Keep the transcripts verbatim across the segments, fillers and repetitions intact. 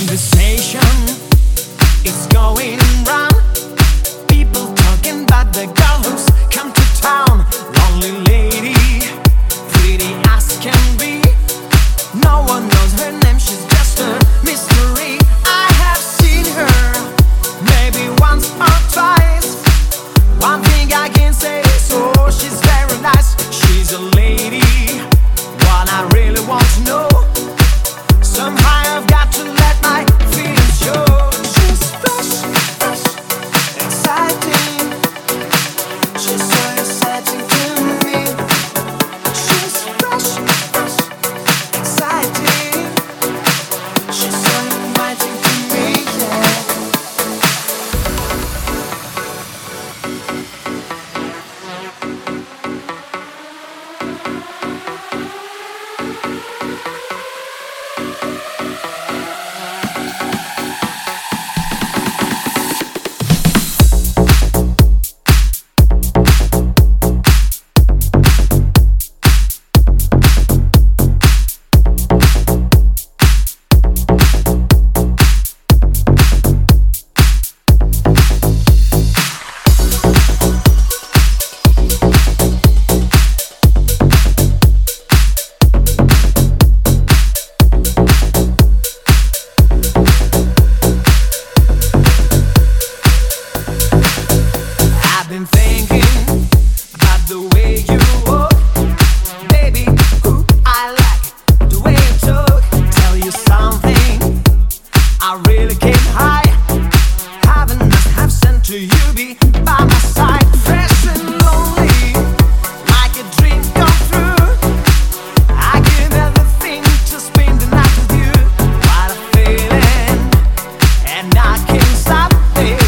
conversation is going round. People talking about the girl who's come to town. Lonely lady, pretty as can be. No one knows her name, she's just a mystery. I have seen her maybe once or twice. One thing I can say is, oh, she's very nice. She's a lady, one I really want to know. Somehow I've got to let my feelings show. She's fresh, fresh, exciting. She's so exciting to me. She's fresh, fresh, exciting. She's so inviting to me, yeah. Been thinking about the way you walk, baby. Ooh, I like the way you talk. Tell you something, I really came high. Heaven must have sent to you, be by my side. Fresh and lonely, like a dream come true. I give everything to spend the night with you. What a feeling, and I can't stop it.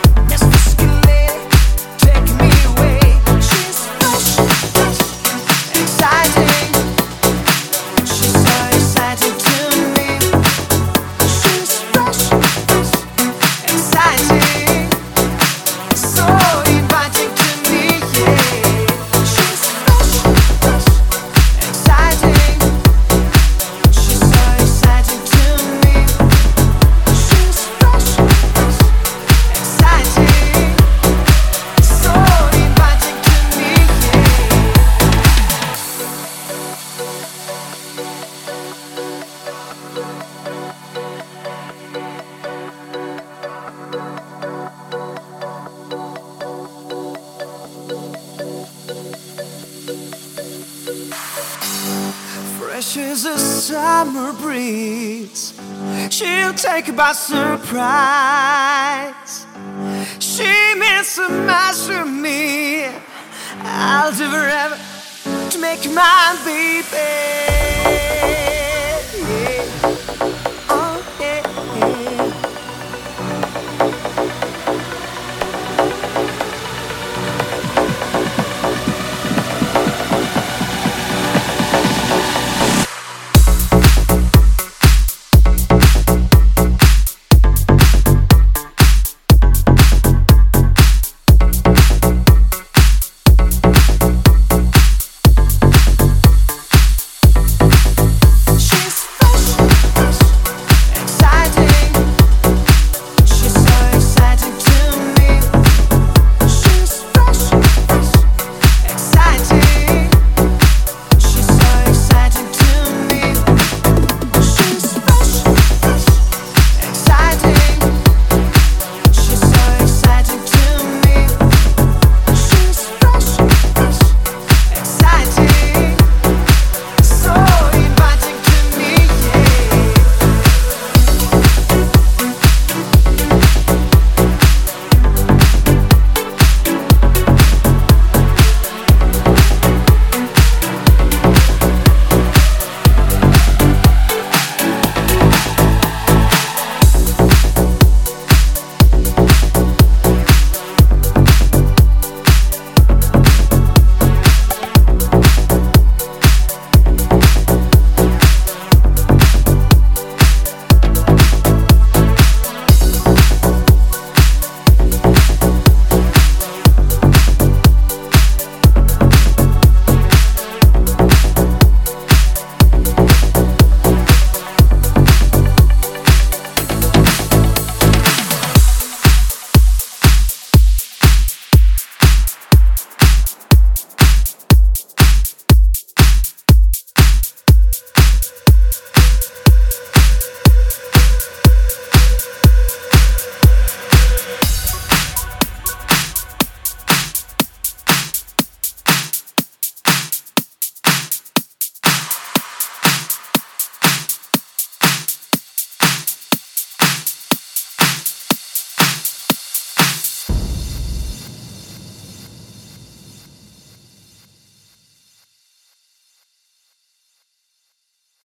Fresh as a summer breeze, she'll take you by surprise. She means so much to me. I'll do forever to make you mine, baby.